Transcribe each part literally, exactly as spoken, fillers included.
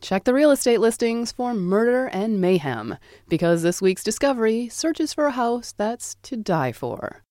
Check the real estate listings for murder and mayhem, because this week's discovery searches for a house that's to die for.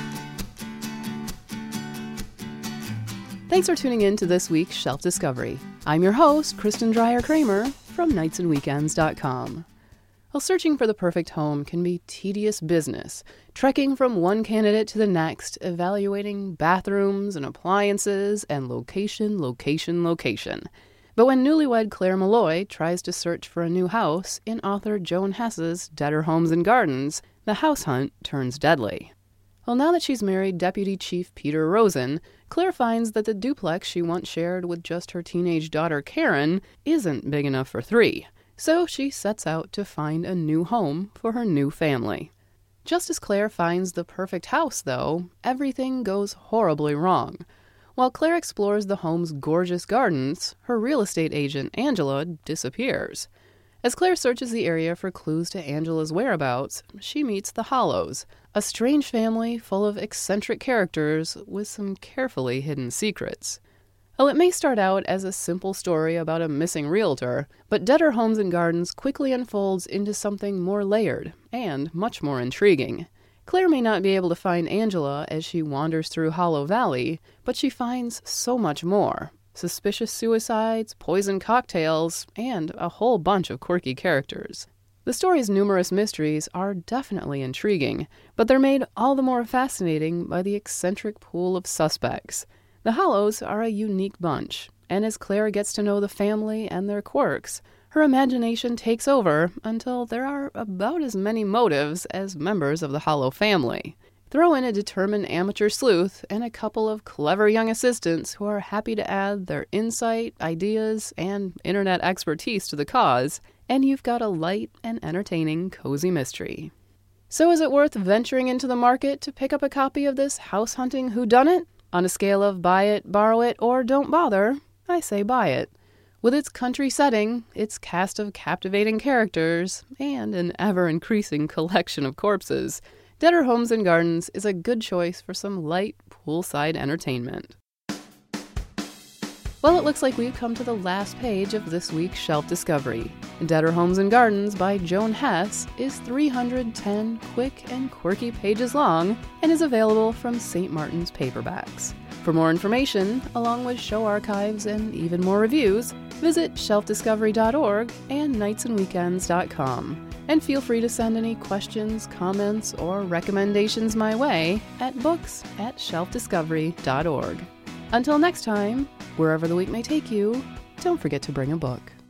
Thanks for tuning in to this week's Shelf Discovery. I'm your host, Kristen Dreyer-Kramer from nights and weekends dot com. While searching for the perfect home can be tedious business, trekking from one candidate to the next, evaluating bathrooms and appliances and location, location, location. But when newlywed Claire Malloy tries to search for a new house in author Joan Hess's Deader Homes and Gardens, the house hunt turns deadly. Well, now that she's married Deputy Chief Peter Rosen, Claire finds that the duplex she once shared with just her teenage daughter Karen isn't big enough for three. So she sets out to find a new home for her new family. Just as Claire finds the perfect house, though, everything goes horribly wrong. While Claire explores the home's gorgeous gardens, her real estate agent, Angela, disappears. As Claire searches the area for clues to Angela's whereabouts, she meets the Hollows, a strange family full of eccentric characters with some carefully hidden secrets. Well, it may start out as a simple story about a missing realtor, but Deader Homes and Gardens quickly unfolds into something more layered and much more intriguing. Claire may not be able to find Angela as she wanders through Hollow Valley, but she finds so much more. Suspicious suicides, poisoned cocktails, and a whole bunch of quirky characters. The story's numerous mysteries are definitely intriguing, but they're made all the more fascinating by the eccentric pool of suspects. The Hollows are a unique bunch, and as Claire gets to know the family and their quirks, her imagination takes over until there are about as many motives as members of the Hollow family. Throw in a determined amateur sleuth and a couple of clever young assistants who are happy to add their insight, ideas, and internet expertise to the cause, and you've got a light and entertaining cozy mystery. So is it worth venturing into the market to pick up a copy of this house-hunting whodunit? On a scale of buy it, borrow it, or don't bother, I say buy it. With its country setting, its cast of captivating characters, and an ever-increasing collection of corpses, Deader Homes and Gardens is a good choice for some light, poolside entertainment. Well, it looks like we've come to the last page of this week's Shelf Discovery. Deader Homes and Gardens by Joan Hess is three hundred ten quick and quirky pages long and is available from Saint Martin's Paperbacks. For more information, along with show archives and even more reviews, visit shelf discovery dot org and nights and weekends dot com. And feel free to send any questions, comments, or recommendations my way at books at shelf discovery dot org. Until next time, wherever the week may take you, don't forget to bring a book.